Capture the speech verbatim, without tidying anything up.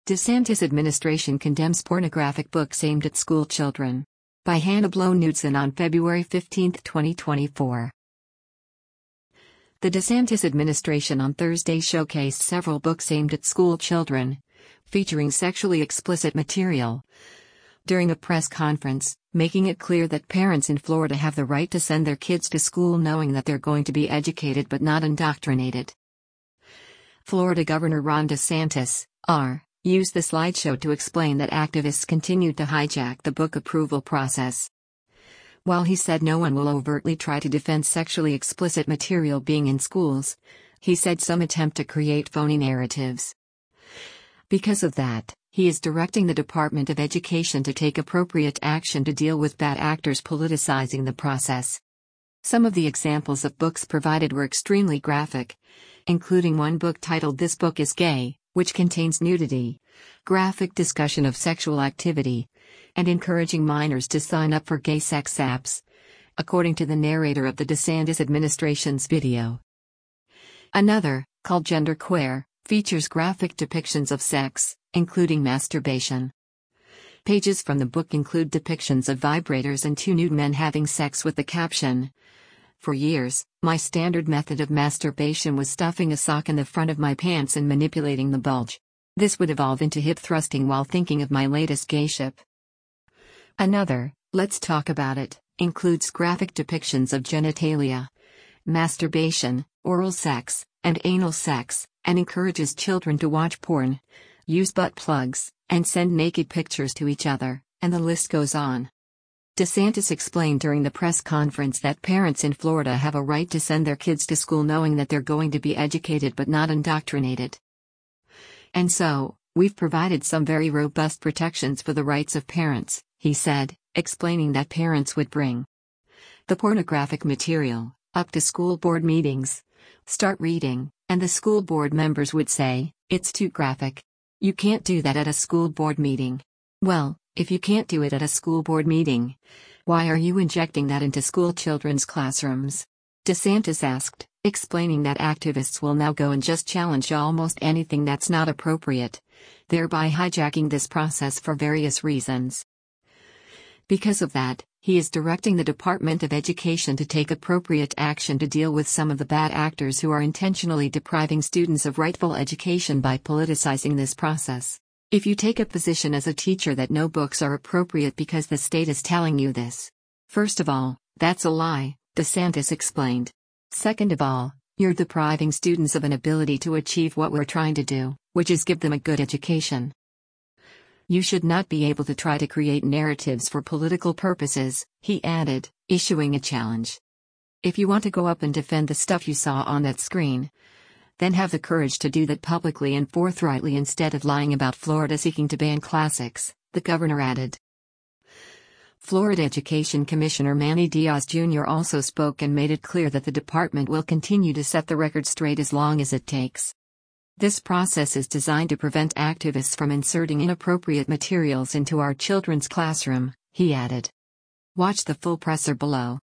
DeSantis administration condemns pornographic books aimed at school children. By Hannah Blow-Knudsen on February fifteenth, twenty twenty-four. The DeSantis administration on Thursday showcased several books aimed at school children, featuring sexually explicit material. During a press conference, making it clear that parents in Florida have the right to send their kids to school knowing that they're going to be educated but not indoctrinated. Florida Governor Ron DeSantis, R, used the slideshow to explain that activists continued to hijack the book approval process. While he said no one will overtly try to defend sexually explicit material being in schools, he said some attempt to create phony narratives. Because of that, he is directing the Department of Education to take appropriate action to deal with bad actors politicizing the process. Some of the examples of books provided were extremely graphic, including one book titled This Book is Gay, which contains nudity, graphic discussion of sexual activity, and encouraging minors to sign up for gay sex apps, according to the narrator of the DeSantis administration's video. Another, called Genderqueer, features graphic depictions of sex, including masturbation. Pages from the book include depictions of vibrators and two nude men having sex with the caption, "For years, my standard method of masturbation was stuffing a sock in the front of my pants and manipulating the bulge. This would evolve into hip thrusting while thinking of my latest gayship." Another, Let's Talk About It, includes graphic depictions of genitalia, masturbation, oral sex, and anal sex, and encourages children to watch porn, use butt plugs, and send naked pictures to each other, and the list goes on. DeSantis explained during the press conference that parents in Florida have a right to send their kids to school knowing that they're going to be educated but not indoctrinated. And so, we've provided some very robust protections for the rights of parents, he said, explaining that parents would bring the pornographic material up to school board meetings, start reading, and the school board members would say, "It's too graphic. You can't do that at a school board meeting." Well, if you can't do it at a school board meeting, why are you injecting that into school children's classrooms? DeSantis asked, explaining that activists will now go and just challenge almost anything that's not appropriate, thereby hijacking this process for various reasons. Because of that, he is directing the Department of Education to take appropriate action to deal with some of the bad actors who are intentionally depriving students of rightful education by politicizing this process. If you take a position as a teacher that no books are appropriate because the state is telling you this, first of all, that's a lie, DeSantis explained. Second of all, you're depriving students of an ability to achieve what we're trying to do, which is give them a good education. You should not be able to try to create narratives for political purposes, he added, issuing a challenge. If you want to go up and defend the stuff you saw on that screen, then have the courage to do that publicly and forthrightly instead of lying about Florida seeking to ban classics, the governor added. Florida Education Commissioner Manny Diaz Junior also spoke and made it clear that the department will continue to set the record straight as long as it takes. This process is designed to prevent activists from inserting inappropriate materials into our children's classroom, he added. Watch the full presser below.